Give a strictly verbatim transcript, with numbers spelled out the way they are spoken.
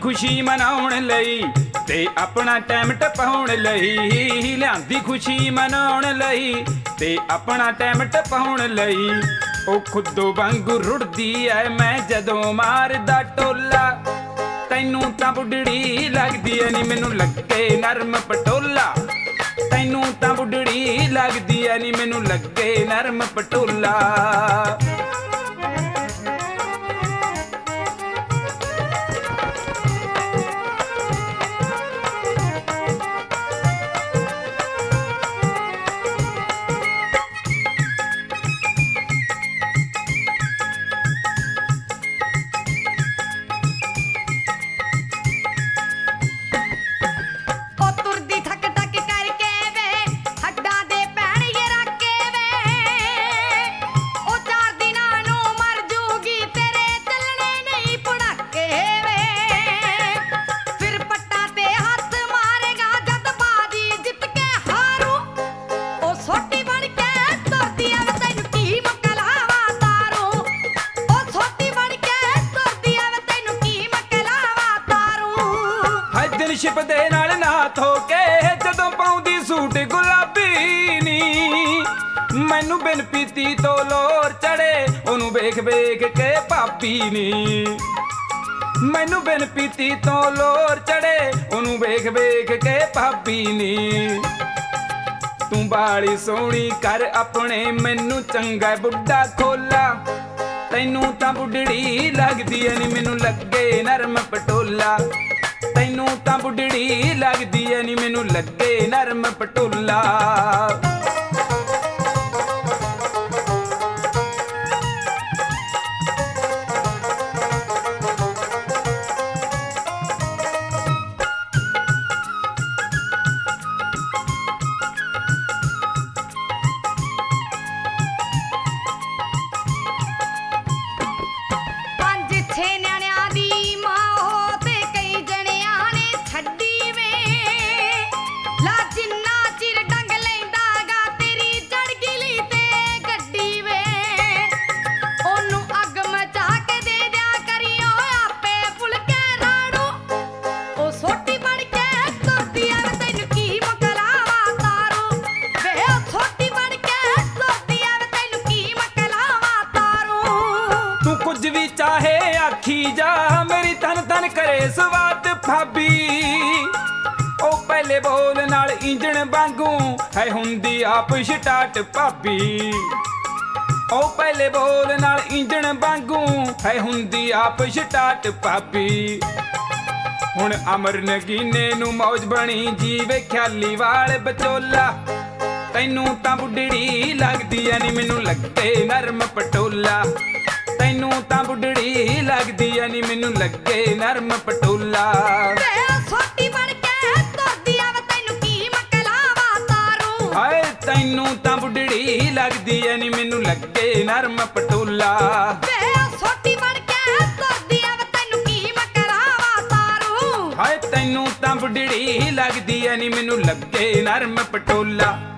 खुशी मनाउण लई ते अपना टाइम टपाउण लई, लियांदी खुशी मनाउण लई ते अपना टाइम टपाउण लई। ओ खुदों वांगू रुड़दी ऐ मैं जदों मारदा टोला, तैनू तां बुढ़ड़ी लगदी ऐ नी मैनू लगे नरम पटोला, तैनू तां बुढ़ड़ी लगदी ऐ नी मैनू लगे नरम पटोला। शिप दे नाल ना थोके जदों पाउंदी सूट गुलाबी नी, मैनू बिन पीती तो लोर चढ़े ओनू वेख वेख के भाबी नी, मैनू बिन पीती तो लोर चढ़े ओनू वेख वेख के भाबी नी। तू बाली सोहनी कर अपने मैनू चंगा बुढ़ा खोला, तैनू तां बुढ़ड़ी लगदी ऐ नी मैनू लगे नरम पटोला, तैनू तां बुढ़ड़ी लगदी ऐ नी मैनू लगे नरम पटोला। चाहे आखी जा मेरी तन तन करे स्वाद भाभी, ओ पहले बोल नाल इंजन वांगू है हुंदी आप स्टार्ट भाभी, ओ पहले बोल नाल इंजन वांगू है हुंदी आप स्टार्ट भाभी। हुण अमर नगीने नू मौज बनी जीवे ख्याली वाल बचोला, तैनू तां बुढ़ड़ी लगदी ऐ नी मैनू लगे नरम पटोला, तैनू तां बुढ़ड़ी लगदी ऐ नी मैनू लगे नरम पटोला। हाय तैनू तां बुढ़ड़ी लगदी ऐ नी मैनू लगे नरम पटोला। हाय तैनू तां बुढ़ड़ी लगदी ऐ नी मैनू लगे नरम पटोला।